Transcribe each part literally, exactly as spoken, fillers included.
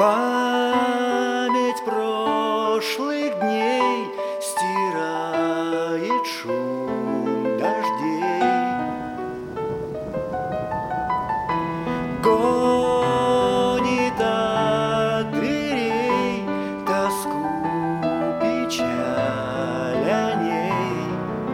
Память прошлых дней стирает шум дождей. Гонит от дверей тоску, печаль о ней.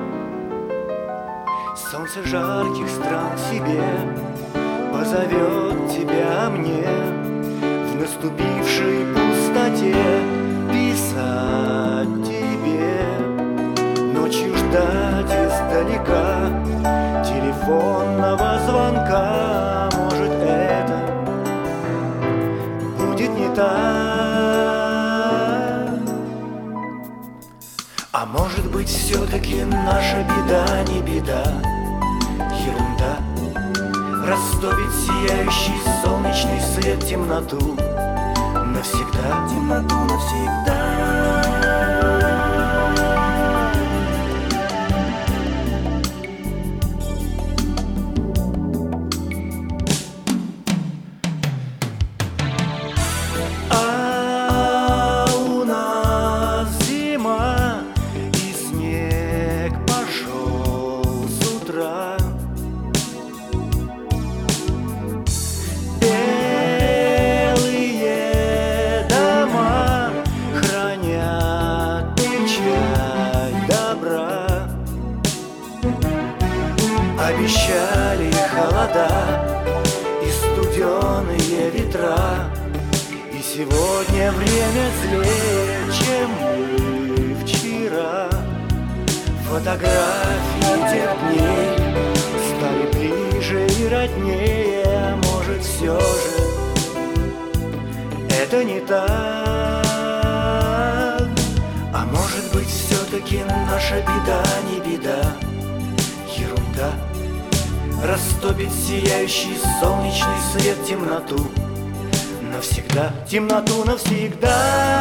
Солнце жарких стран себе позовет тебя мне, в наступившей пустоте писать тебе, ночью ждать издалека телефонного звонка. Может, это будет не так, а может быть, все-таки наша беда не беда, ерунда. Растопит сияющий солнечный свет темноту навсегда, темноту навсегда. А у нас зима, и снег пошел с утра. Белые дома хранят печать добра. Обещали холода и студеные ветра, и сегодня время злее, чем мы вчера. Фотографии тех дней стали ближе и роднее. Может, все же это не так, а может быть, все-таки наша беда не беда, ерунда. Растопит сияющий солнечный свет темноту навсегда, темноту навсегда.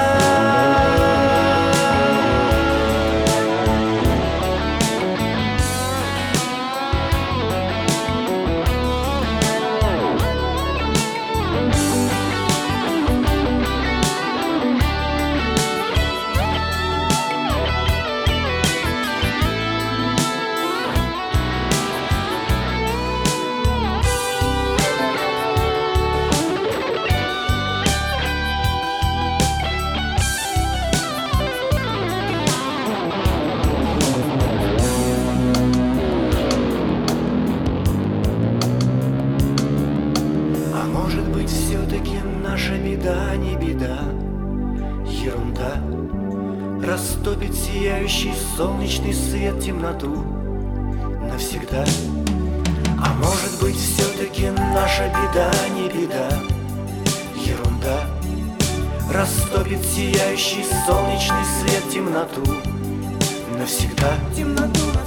Все-таки наша беда не беда, ерунда. Растопит сияющий солнечный свет темноту навсегда. А может быть, все-таки наша беда не беда, ерунда. Растопит сияющий солнечный свет темноту навсегда, темноту.